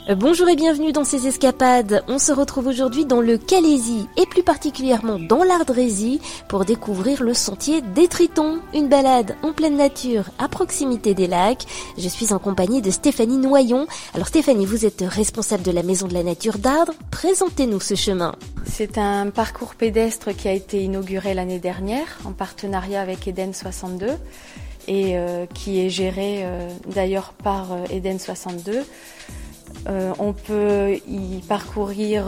Bonjour et bienvenue dans ces escapades. On se retrouve aujourd'hui dans le Calaisis et plus particulièrement dans l'Ardrésie pour découvrir le sentier des Tritons, une balade en pleine nature à proximité des lacs. Je suis en compagnie de Stéphanie Noyon. Alors Stéphanie, vous êtes responsable de la Maison de la Nature d'Ardres. Présentez-nous ce chemin. C'est un parcours pédestre qui a été inauguré l'année dernière en partenariat avec Eden 62 et qui est géré d'ailleurs par Eden 62. On peut y parcourir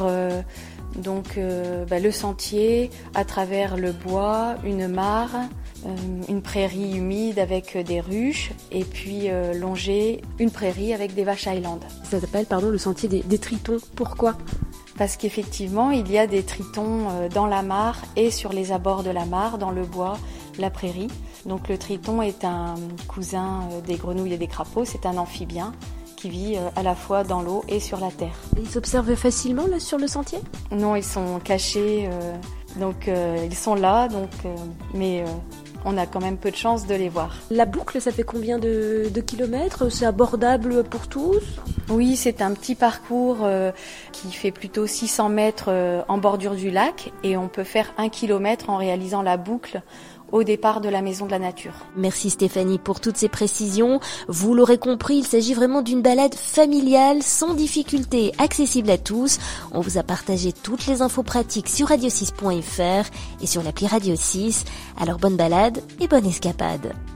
le sentier à travers le bois, une mare, une prairie humide avec des ruches et puis longer une prairie avec des vaches Highland. Ça s'appelle le sentier des Tritons. Pourquoi ? Parce qu'effectivement, il y a des tritons dans la mare et sur les abords de la mare, dans le bois, la prairie. Donc le triton est un cousin des grenouilles et des crapauds, c'est un amphibien qui vit à la fois dans l'eau et sur la terre. Et ils s'observent facilement là, sur le sentier ? Non, ils sont cachés, ils sont là, mais on a quand même peu de chance de les voir. La boucle, ça fait combien de kilomètres ? C'est abordable pour tous ? Oui, c'est un petit parcours qui fait plutôt 600 mètres en bordure du lac et on peut faire 1 kilomètre en réalisant la boucle au départ de la Maison de la Nature. Merci Stéphanie pour toutes ces précisions. Vous l'aurez compris, il s'agit vraiment d'une balade familiale, sans difficulté, accessible à tous. On vous a partagé toutes les infos pratiques sur radio6.fr et sur l'appli Radio 6. Alors bonne balade et bonne escapade.